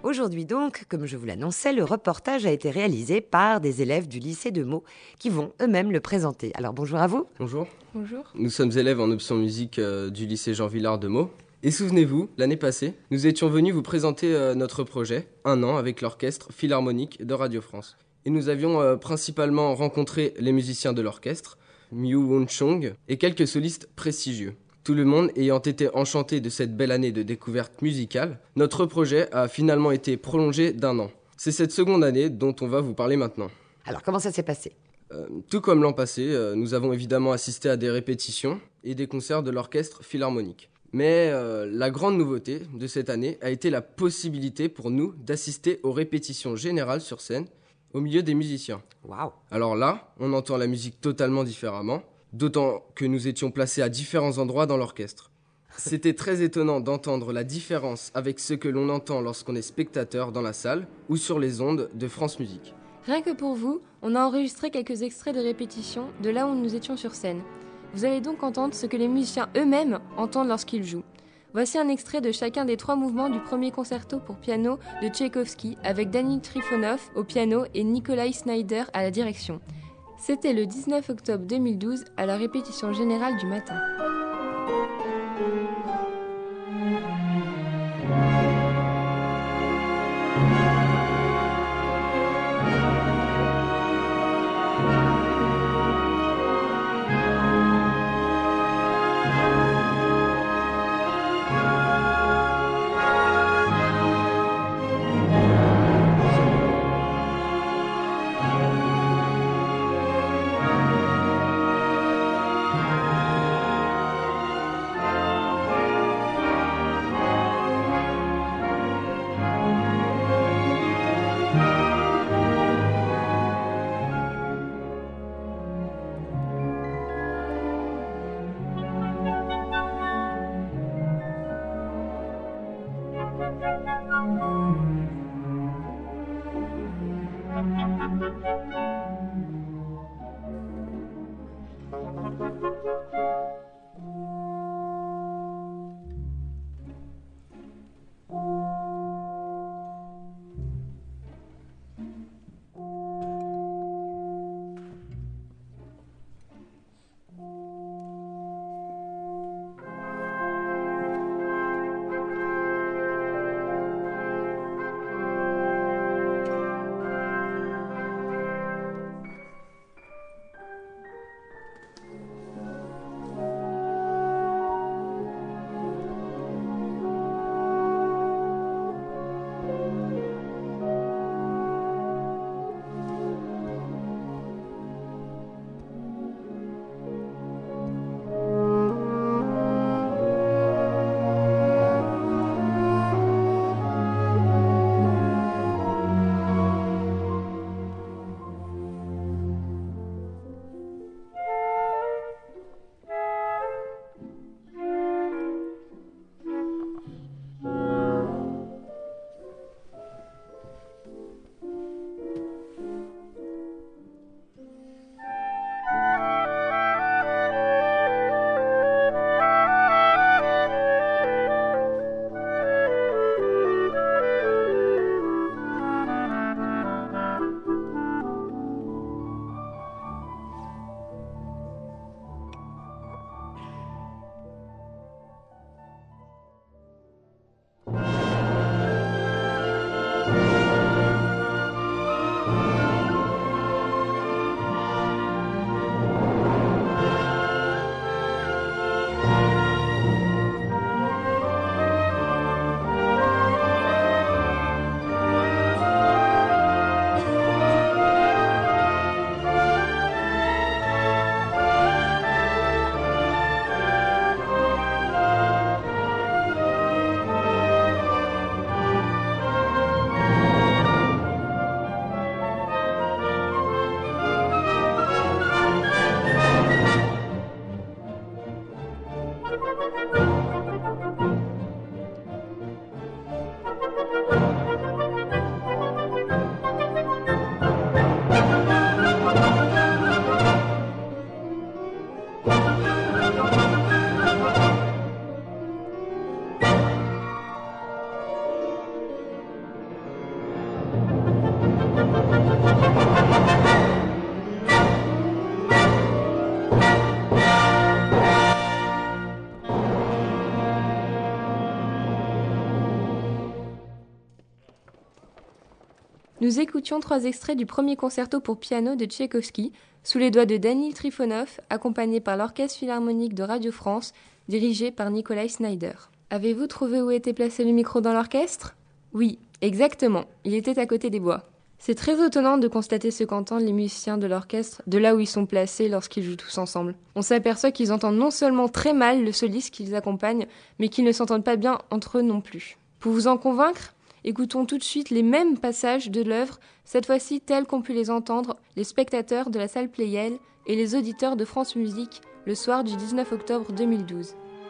Aujourd'hui donc, comme je vous l'annonçais, le reportage a été réalisé par des élèves du lycée de Meaux qui vont eux-mêmes le présenter. Alors bonjour à vous. Bonjour, Bonjour. nous sommes élèves en option musique du lycée Jean Villard de Meaux. Et souvenez-vous, l'année passée, nous étions venus vous présenter notre projet, 1 an, avec l'orchestre philharmonique de Radio France. Et nous avions principalement rencontré les musiciens de l'orchestre, Miu Won Chong, et quelques solistes prestigieux. Tout le monde ayant été enchanté de cette belle année de découverte musicale, notre projet a finalement été prolongé d'1 an. C'est cette seconde année dont on va vous parler maintenant. Alors comment ça s'est passé ? Tout comme l'an passé, nous avons évidemment assisté à des répétitions et des concerts de l'orchestre philharmonique. Mais la grande nouveauté de cette année a été la possibilité pour nous d'assister aux répétitions générales sur scène au milieu des musiciens. Waouh. Alors là, on entend la musique totalement différemment, d'autant que nous étions placés à différents endroits dans l'orchestre. C'était très étonnant d'entendre la différence avec ce que l'on entend lorsqu'on est spectateur dans la salle ou sur les ondes de France Musique. Rien que pour vous, on a enregistré quelques extraits de répétition de là où nous étions sur scène. Vous allez donc entendre ce que les musiciens eux-mêmes entendent lorsqu'ils jouent. Voici un extrait de chacun des 3 mouvements du premier concerto pour piano de Tchaïkovski avec Danny Trifonov au piano et Nikolai Snyder à la direction. C'était le 19 octobre 2012 à la répétition générale du matin. Nous écoutions 3 extraits du premier concerto pour piano de Tchaïkovski, sous les doigts de Danil Trifonov, accompagné par l'Orchestre Philharmonique de Radio France, dirigé par Nikolai Snyder. Avez-vous trouvé où était placé le micro dans l'orchestre ? Oui, exactement, il était à côté des bois. C'est très étonnant de constater ce qu'entendent les musiciens de l'orchestre de là où ils sont placés lorsqu'ils jouent tous ensemble. On s'aperçoit qu'ils entendent non seulement très mal le soliste qu'ils accompagnent, mais qu'ils ne s'entendent pas bien entre eux non plus. Pour vous en convaincre, écoutons tout de suite les mêmes passages de l'œuvre, cette fois-ci tels qu'ont pu les entendre les spectateurs de la salle Pleyel et les auditeurs de France Musique le soir du 19 octobre 2012.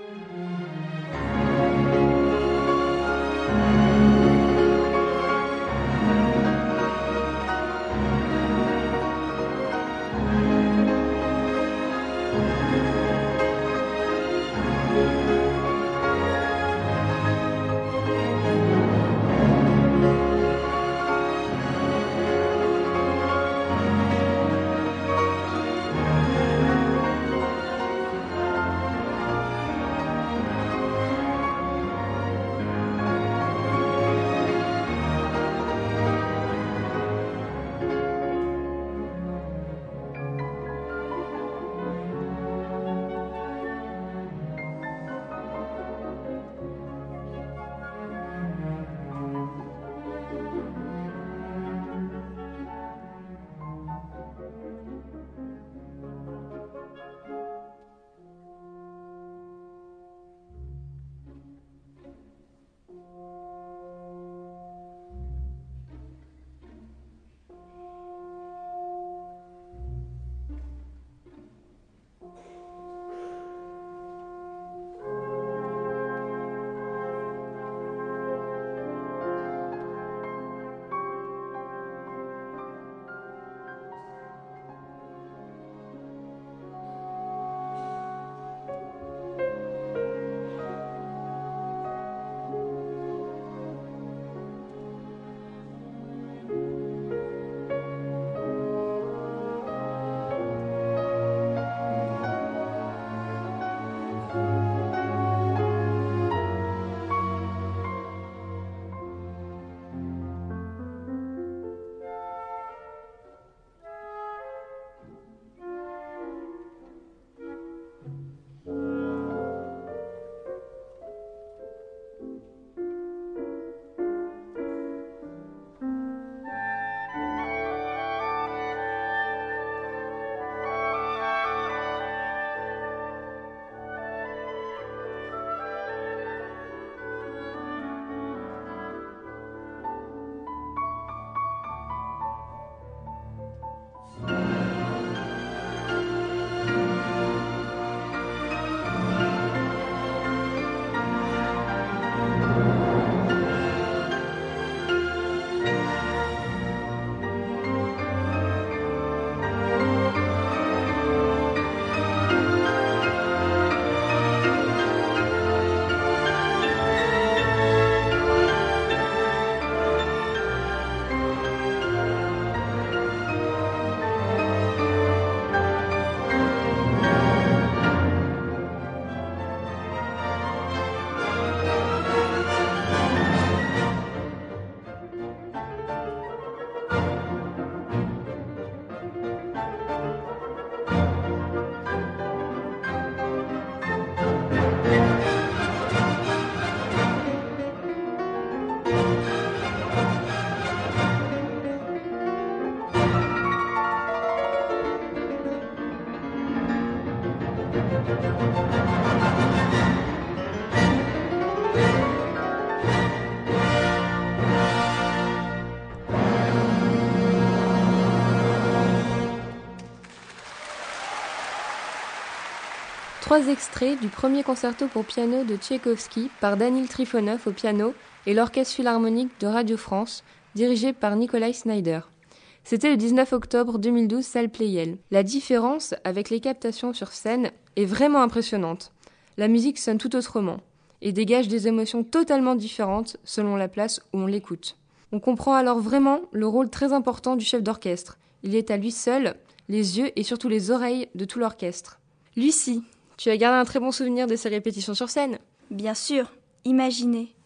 Trois extraits du premier concerto pour piano de Tchaïkovski par Danil Trifonov au piano et l'Orchestre Philharmonique de Radio France, dirigé par Nikolai Snyder. C'était le 19 octobre 2012, salle Pleyel. La différence avec les captations sur scène est vraiment impressionnante. La musique sonne tout autrement et dégage des émotions totalement différentes selon la place où on l'écoute. On comprend alors vraiment le rôle très important du chef d'orchestre. Il est à lui seul les yeux et surtout les oreilles de tout l'orchestre. Lucie, tu as gardé un très bon souvenir de ces répétitions sur scène ? Bien sûr, imaginez,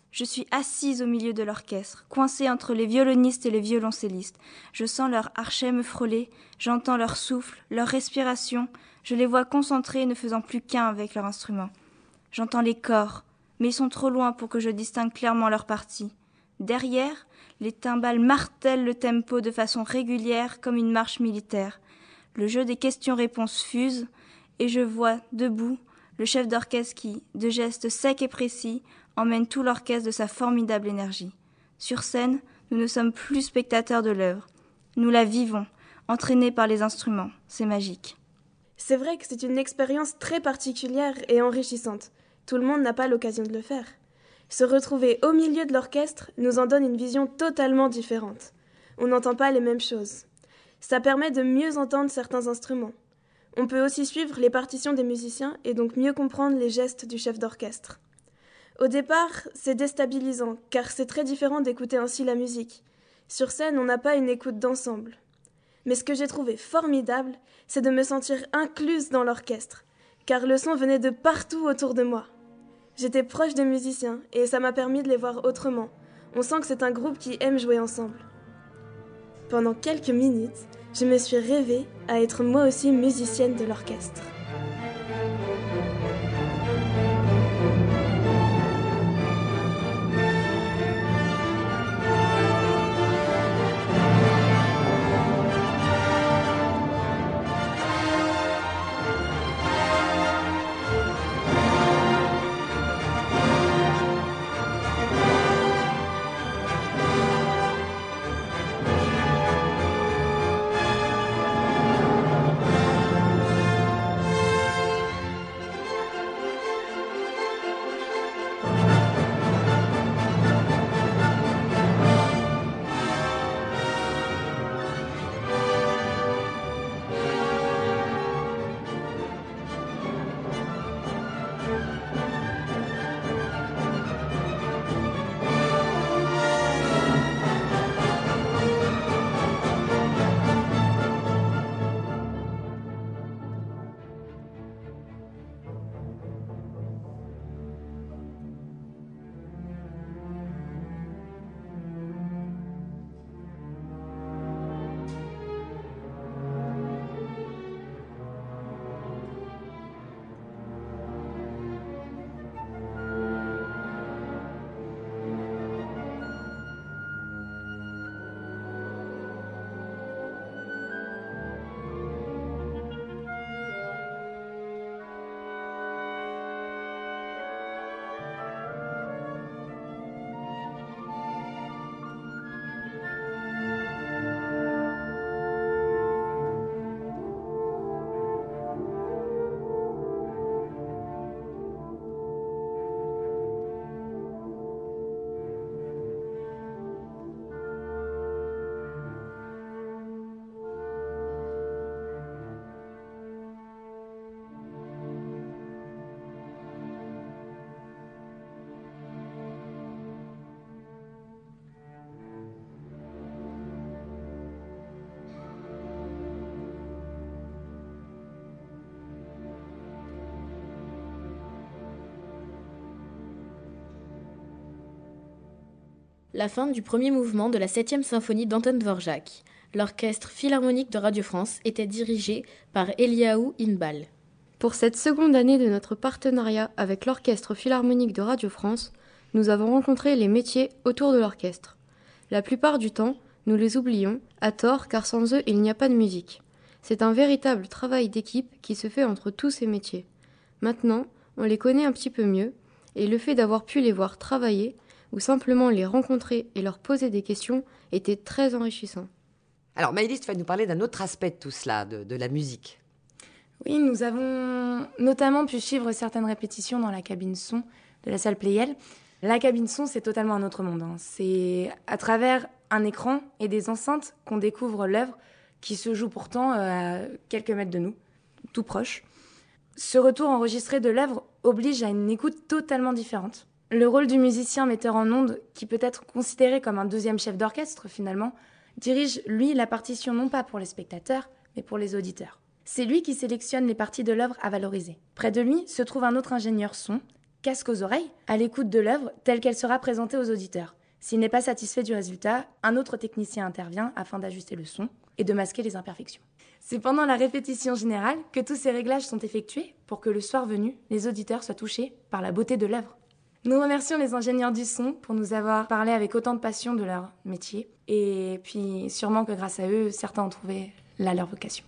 Je suis assise au milieu de l'orchestre, coincée entre les violonistes et les violoncellistes. Je sens leur archet me frôler, j'entends leur souffle, leur respiration. Je les vois concentrés, ne faisant plus qu'un avec leur instrument. J'entends les corps, mais ils sont trop loin pour que je distingue clairement leur partie. Derrière, les timbales martèlent le tempo de façon régulière comme une marche militaire. Le jeu des questions-réponses fuse, et je vois, debout, le chef d'orchestre qui, de gestes secs et précis, emmène tout l'orchestre de sa formidable énergie. Sur scène, nous ne sommes plus spectateurs de l'œuvre. Nous la vivons, entraînés par les instruments. C'est magique. C'est vrai que c'est une expérience très particulière et enrichissante. Tout le monde n'a pas l'occasion de le faire. Se retrouver au milieu de l'orchestre nous en donne une vision totalement différente. On n'entend pas les mêmes choses. Ça permet de mieux entendre certains instruments. On peut aussi suivre les partitions des musiciens et donc mieux comprendre les gestes du chef d'orchestre. Au départ, c'est déstabilisant, car c'est très différent d'écouter ainsi la musique. Sur scène, on n'a pas une écoute d'ensemble. Mais ce que j'ai trouvé formidable, c'est de me sentir incluse dans l'orchestre, car le son venait de partout autour de moi. J'étais proche des musiciens, et ça m'a permis de les voir autrement. On sent que c'est un groupe qui aime jouer ensemble. Pendant quelques minutes, je me suis rêvée à être moi aussi musicienne de l'orchestre. La fin du premier mouvement de la 7e symphonie d'Anton Dvorak. L'orchestre philharmonique de Radio France était dirigé par Eliaou Inbal. Pour cette seconde année de notre partenariat avec l'Orchestre philharmonique de Radio France, nous avons rencontré les métiers autour de l'orchestre. La plupart du temps, nous les oublions, à tort, car sans eux, il n'y a pas de musique. C'est un véritable travail d'équipe qui se fait entre tous ces métiers. Maintenant, on les connaît un petit peu mieux, et le fait d'avoir pu les voir travailler, ou simplement les rencontrer et leur poser des questions, était très enrichissant. Alors Maëlys, tu vas nous parler d'un autre aspect de tout cela, de la musique. Oui, nous avons notamment pu suivre certaines répétitions dans la cabine son de la salle Pleyel. La cabine son, c'est totalement un autre monde. C'est à travers un écran et des enceintes qu'on découvre l'œuvre qui se joue pourtant à quelques mètres de nous, tout proche. Ce retour enregistré de l'œuvre oblige à une écoute totalement différente. Le rôle du musicien metteur en ondes, qui peut être considéré comme un deuxième chef d'orchestre finalement, dirige, lui, la partition non pas pour les spectateurs, mais pour les auditeurs. C'est lui qui sélectionne les parties de l'œuvre à valoriser. Près de lui se trouve un autre ingénieur son, casque aux oreilles, à l'écoute de l'œuvre telle qu'elle sera présentée aux auditeurs. S'il n'est pas satisfait du résultat, un autre technicien intervient afin d'ajuster le son et de masquer les imperfections. C'est pendant la répétition générale que tous ces réglages sont effectués pour que le soir venu, les auditeurs soient touchés par la beauté de l'œuvre. Nous remercions les ingénieurs du son pour nous avoir parlé avec autant de passion de leur métier. Et puis sûrement que grâce à eux, certains ont trouvé là leur vocation.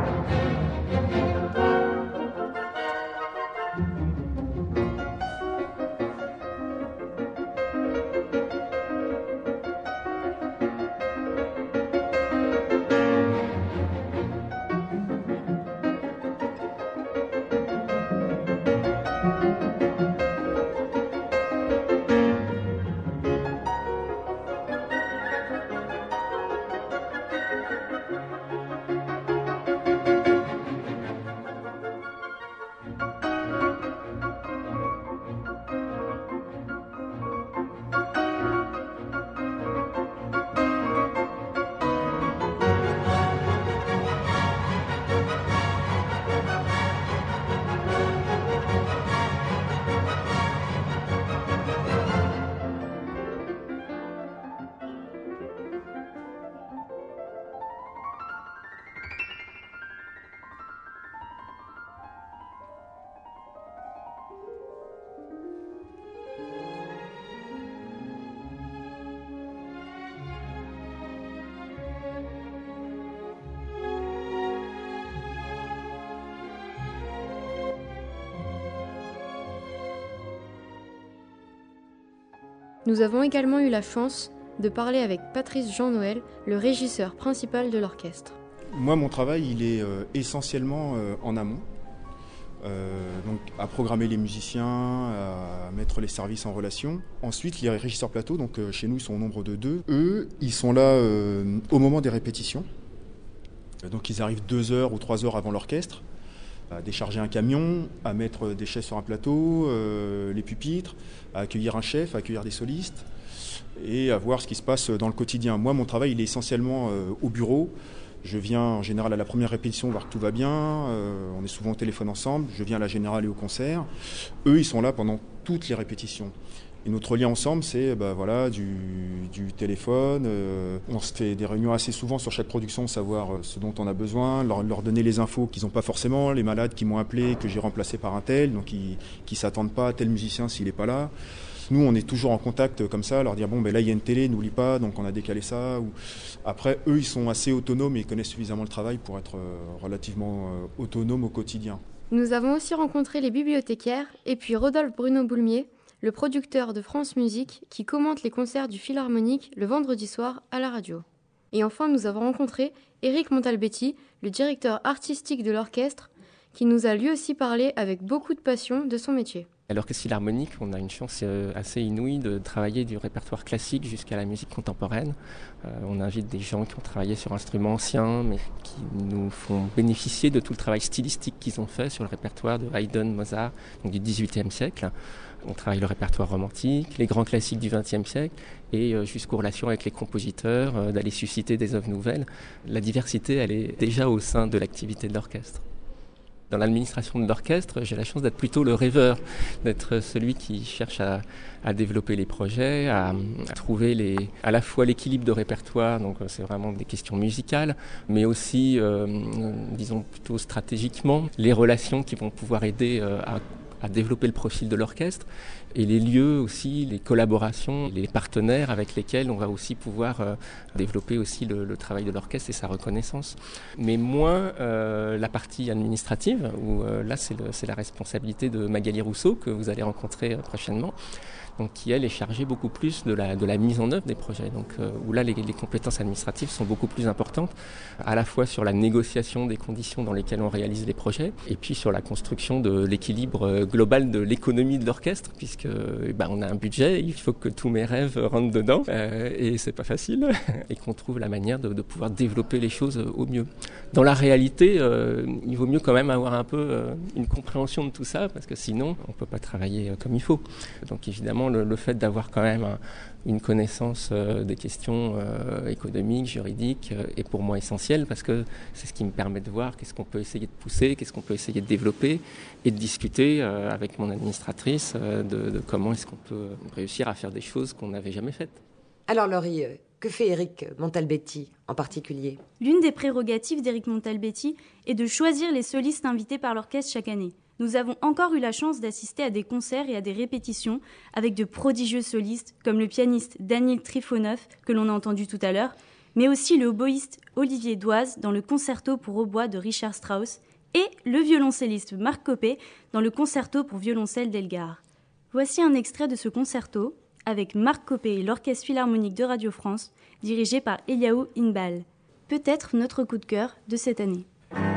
Nous avons également eu la chance de parler avec Patrice Jean-Noël, le régisseur principal de l'orchestre. Moi, mon travail, il est essentiellement en amont. Donc à programmer les musiciens, à mettre les services en relation. Ensuite, les régisseurs plateau, donc chez nous, ils sont au nombre de 2. Eux, ils sont là au moment des répétitions. Donc ils arrivent 2 heures ou 3 heures avant l'orchestre, à décharger un camion, à mettre des chaises sur un plateau, les pupitres, à accueillir un chef, à accueillir des solistes et à voir ce qui se passe dans le quotidien. Moi, mon travail, il est essentiellement au bureau. Je viens en général à la première répétition voir que tout va bien, on est souvent au téléphone ensemble, je viens à la générale et au concert. Eux, ils sont là pendant toutes les répétitions. Et notre lien ensemble, c'est du téléphone. On se fait des réunions assez souvent sur chaque production, savoir ce dont on a besoin, leur donner les infos qu'ils n'ont pas forcément, les malades qui m'ont appelé, que j'ai remplacé par un tel, donc qui ne s'attendent pas à tel musicien s'il n'est pas là. Nous, on est toujours en contact comme ça, leur dire là, il y a une télé, n'oublie pas, donc on a décalé ça. Après, eux, ils sont assez autonomes et ils connaissent suffisamment le travail pour être relativement autonomes au quotidien. Nous avons aussi rencontré les bibliothécaires et puis Rodolphe Bruno Boulmier, le producteur de France Musique qui commente les concerts du Philharmonique le vendredi soir à la radio. Et enfin, nous avons rencontré Éric Montalbetti, le directeur artistique de l'orchestre, qui nous a lui aussi parlé avec beaucoup de passion de son métier. À l'Orchestre Philharmonique, on a une chance assez inouïe de travailler du répertoire classique jusqu'à la musique contemporaine. On invite des gens qui ont travaillé sur instruments anciens, mais qui nous font bénéficier de tout le travail stylistique qu'ils ont fait sur le répertoire de Haydn, Mozart, donc du XVIIIe siècle. On travaille le répertoire romantique, les grands classiques du XXe siècle, et jusqu'aux relations avec les compositeurs, d'aller susciter des œuvres nouvelles. La diversité, elle est déjà au sein de l'activité de l'orchestre. Dans l'administration de l'orchestre, j'ai la chance d'être plutôt le rêveur, d'être celui qui cherche à développer les projets, à trouver à la fois l'équilibre de répertoire, donc c'est vraiment des questions musicales, mais aussi, disons plutôt stratégiquement, les relations qui vont pouvoir aider à développer le profil de l'orchestre et les lieux aussi, les collaborations, les partenaires avec lesquels on va aussi pouvoir développer aussi le travail de l'orchestre et sa reconnaissance. Mais moins la partie administrative, où là c'est la responsabilité de Magali Rousseau que vous allez rencontrer prochainement. Donc, qui elle est chargée beaucoup plus de la mise en œuvre des projets, donc où là les compétences administratives sont beaucoup plus importantes, à la fois sur la négociation des conditions dans lesquelles on réalise les projets, et puis sur la construction de l'équilibre global de l'économie de l'orchestre, puisque on a un budget, il faut que tous mes rêves rentrent dedans, et c'est pas facile, et qu'on trouve la manière de pouvoir développer les choses au mieux. Dans la réalité, il vaut mieux quand même avoir un peu une compréhension de tout ça, parce que sinon on peut pas travailler comme il faut. Donc évidemment, simplement le fait d'avoir quand même une connaissance des questions économiques, juridiques est pour moi essentiel parce que c'est ce qui me permet de voir qu'est-ce qu'on peut essayer de pousser, qu'est-ce qu'on peut essayer de développer et de discuter avec mon administratrice de comment est-ce qu'on peut réussir à faire des choses qu'on n'avait jamais faites. Alors Laurie, que fait Éric Montalbetti en particulier ? L'une des prérogatives d'Éric Montalbetti est de choisir les solistes invités par l'orchestre chaque année. Nous avons encore eu la chance d'assister à des concerts et à des répétitions avec de prodigieux solistes comme le pianiste Daniel Trifonov, que l'on a entendu tout à l'heure, mais aussi le oboïste Olivier Doise dans le concerto pour hautbois de Richard Strauss et le violoncelliste Marc Coppée dans le concerto pour violoncelle d'Elgar. Voici un extrait de ce concerto avec Marc Coppée et l'Orchestre Philharmonique de Radio France, dirigé par Eliaou Inbal. Peut-être notre coup de cœur de cette année.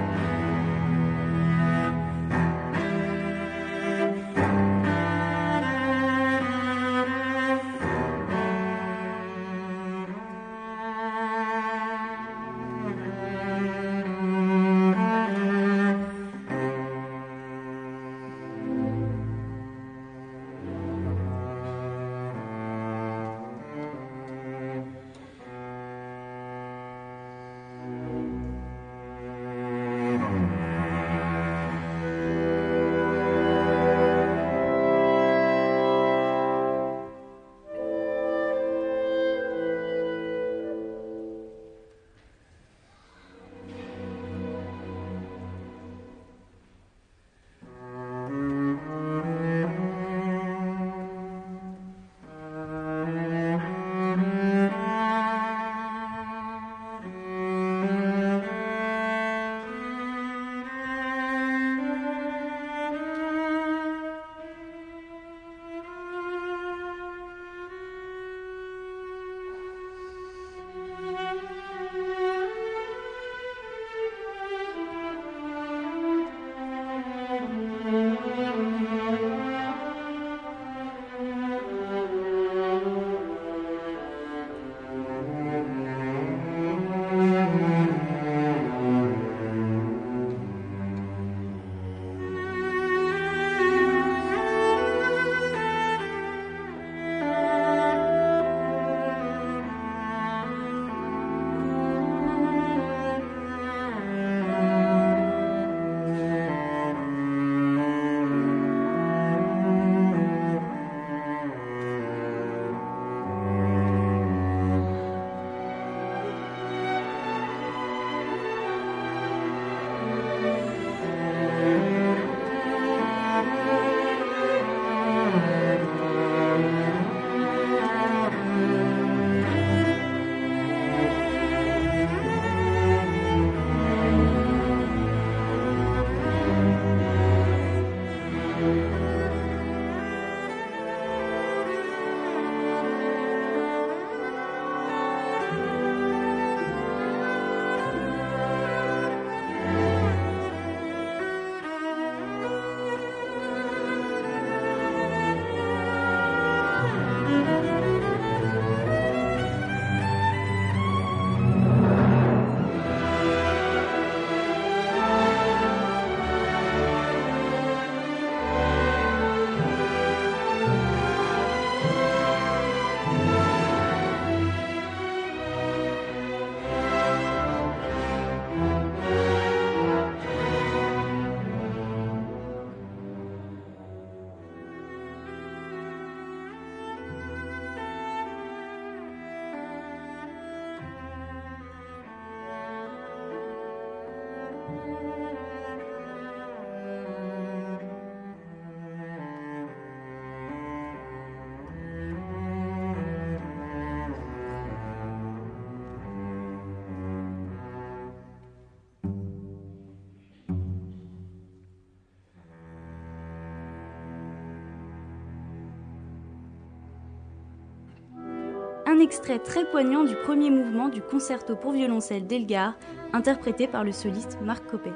Un extrait très poignant du premier mouvement du concerto pour violoncelle d'Elgar, interprété par le soliste Marc Coppée.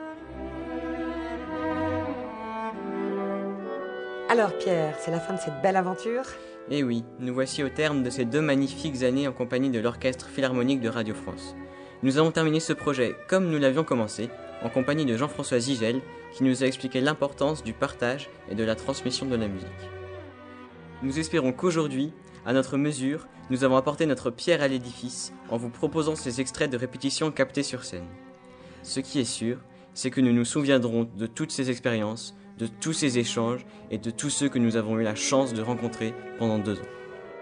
Alors Pierre, c'est la fin de cette belle aventure ? Eh oui, nous voici au terme de ces 2 magnifiques années en compagnie de l'Orchestre Philharmonique de Radio France. Nous avons terminé ce projet comme nous l'avions commencé, en compagnie de Jean-François Zigel, qui nous a expliqué l'importance du partage et de la transmission de la musique. Nous espérons qu'aujourd'hui, à notre mesure, nous avons apporté notre pierre à l'édifice en vous proposant ces extraits de répétition captés sur scène. Ce qui est sûr, c'est que nous nous souviendrons de toutes ces expériences, de tous ces échanges et de tous ceux que nous avons eu la chance de rencontrer pendant 2 ans.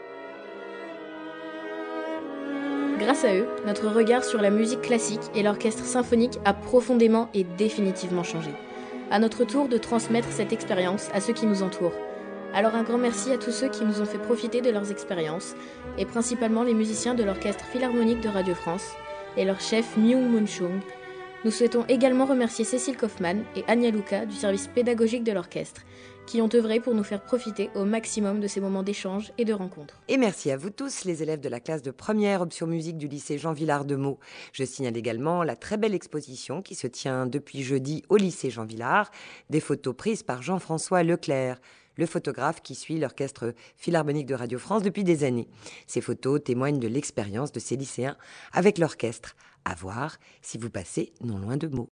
Grâce à eux, notre regard sur la musique classique et l'orchestre symphonique a profondément et définitivement changé. À notre tour de transmettre cette expérience à ceux qui nous entourent. Alors un grand merci à tous ceux qui nous ont fait profiter de leurs expériences, et principalement les musiciens de l'Orchestre Philharmonique de Radio France et leur chef Myung-Moon Chung. Nous souhaitons également remercier Cécile Kaufmann et Anya Luca du service pédagogique de l'orchestre, qui ont œuvré pour nous faire profiter au maximum de ces moments d'échange et de rencontres. Et merci à vous tous, les élèves de la classe de première option musique du lycée Jean Villard de Meaux. Je signale également la très belle exposition qui se tient depuis jeudi au lycée Jean Villard, des photos prises par Jean-François Leclerc, le photographe qui suit l'Orchestre Philharmonique de Radio France depuis des années. Ces photos témoignent de l'expérience de ces lycéens avec l'orchestre. À voir si vous passez non loin de Meaux.